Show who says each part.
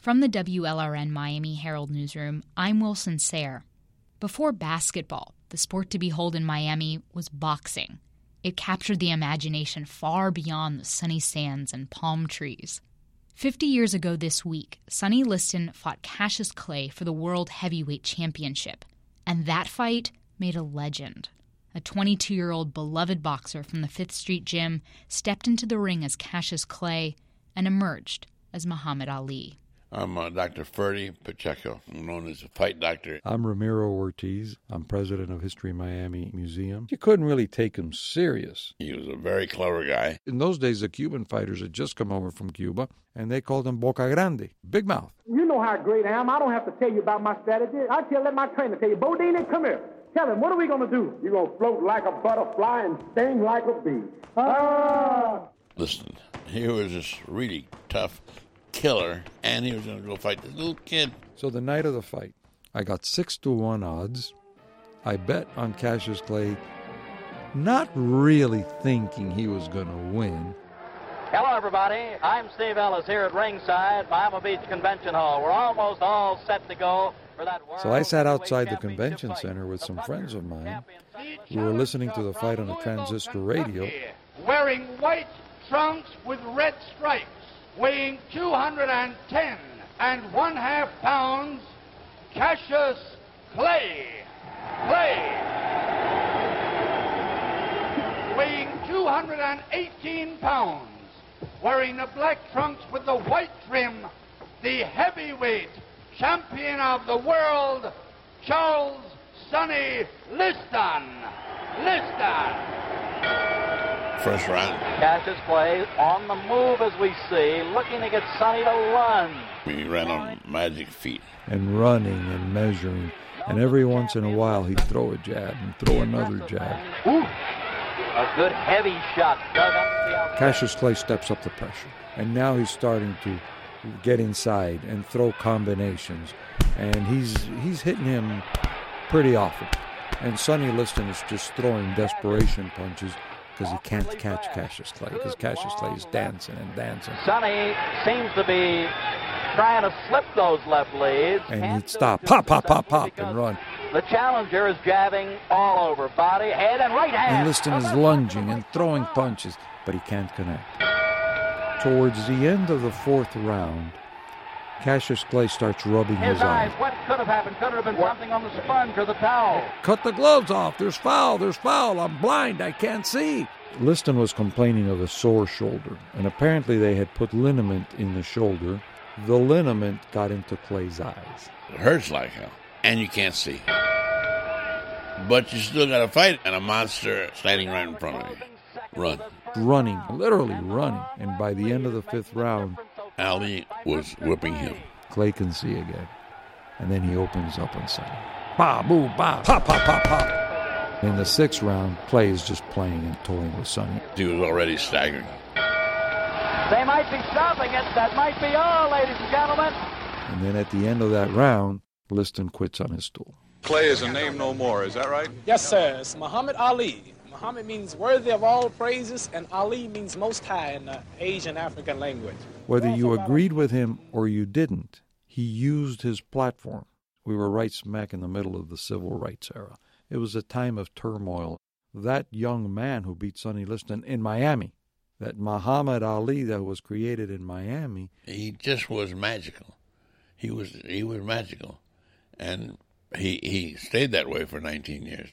Speaker 1: From the WLRN Miami Herald newsroom, I'm Wilson Sayre. Before basketball, the sport to behold in Miami was boxing. It captured the imagination far beyond the sunny sands and palm trees. 50 years ago this week, Sonny Liston fought Cassius Clay for the World Heavyweight Championship. And that fight made a legend. A 22-year-old beloved boxer from the Fifth Street Gym stepped into the ring as Cassius Clay and emerged as Muhammad Ali.
Speaker 2: I'm Dr. Ferdy Pacheco, known as a fight doctor.
Speaker 3: I'm Ramiro Ortiz. I'm president of History Miami Museum. You couldn't really take him serious.
Speaker 2: He was a very clever guy.
Speaker 3: In those days, the Cuban fighters had just come over from Cuba, and they called him Boca Grande, big mouth.
Speaker 4: You know how great I am. I don't have to tell you about my strategy. Let my trainer tell you. Bodine, come here. Tell him, what are we going to do? You're going to float like a butterfly and sting like a bee.
Speaker 2: Listen, he was this really tough killer, and he was going to go fight this little kid.
Speaker 3: So the night of the fight, I got 6-1 odds. I bet on Cassius Clay, not really thinking he was going to win.
Speaker 5: Hello, everybody. I'm Steve Ellis here at ringside, Miami Beach Convention Hall. We're almost all set to go for that World
Speaker 3: So I sat outside the
Speaker 5: Championship
Speaker 3: convention
Speaker 5: fight.
Speaker 3: center with some friends of mine. We were listening to the fight on a transistor radio.
Speaker 6: Wearing white trunks with red stripes, weighing 210 1/2 pounds, Cassius Clay. Weighing 218 pounds, wearing the black trunks with the white trim, the heavyweight champion of the world, Charles Sonny Liston.
Speaker 2: First round.
Speaker 5: Cassius Clay on the move as we see, looking to get Sonny to lunge.
Speaker 2: He ran on magic feet.
Speaker 3: And running and measuring. And every once in a while, he'd throw a jab and throw another jab.
Speaker 5: Ooh, a good heavy shot dug up the outside.
Speaker 3: Cassius Clay steps up the pressure. And now he's starting to get inside and throw combinations. And he's hitting him pretty often. And Sonny Liston is just throwing desperation punches because he can't catch Cassius Clay, because Cassius Clay is dancing and dancing.
Speaker 5: Sonny seems to be trying to slip those left leads.
Speaker 3: And he'd stop, pop, and run.
Speaker 5: The challenger is jabbing all over, body, head, and right hand.
Speaker 3: And Liston is lunging and throwing punches, but he can't connect. Towards the end of the fourth round, Cassius Clay starts rubbing his eyes.
Speaker 5: What could have happened? Could have been something on the sponge or the towel.
Speaker 3: Cut the gloves off. There's foul. I'm blind. I can't see. Liston was complaining of a sore shoulder, and apparently they had put liniment in the shoulder. The liniment got into Clay's eyes.
Speaker 2: It hurts like hell, and you can't see. But you still got to fight, and a monster standing right in front of you. Run.
Speaker 3: Running, literally running. And by the end of the fifth round,
Speaker 2: Ali was whipping him.
Speaker 3: Clay can see again. And then he opens up on Sonny. Ba, boo, ba, pop, pop, pop, pop. In the sixth round, Clay is just playing and toying with Sonny.
Speaker 2: He was already staggering.
Speaker 5: They might be stopping it. That might be all, ladies and gentlemen.
Speaker 3: And then at the end of that round, Liston quits on his stool.
Speaker 7: Clay is a name no more, is that right?
Speaker 8: Yes, sir. It's Muhammad Ali. Muhammad means worthy of all praises, and Ali means most high in the Asian African language.
Speaker 3: Whether you agreed with him or you didn't, he used his platform. We were right smack in the middle of the civil rights era. It was a time of turmoil. That young man who beat Sonny Liston in Miami, that Muhammad Ali that was created in Miami.
Speaker 2: He just was magical. He was magical. And he stayed that way for 19 years.